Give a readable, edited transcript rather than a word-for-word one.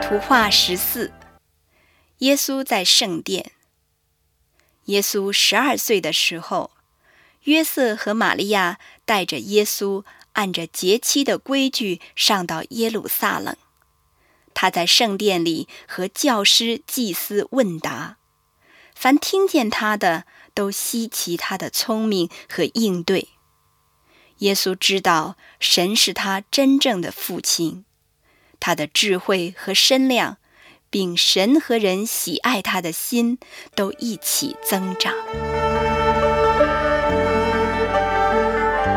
图画14，耶稣在圣殿。耶稣12岁的时候，约瑟和玛利亚带着耶稣按着节期的规矩上到耶路撒冷。他在圣殿里和教师祭司问答，凡听见他的都稀奇他的聪明和应对。耶稣知道神是他真正的父亲，他的智慧和身量，并神和人喜爱他的心都一起增长。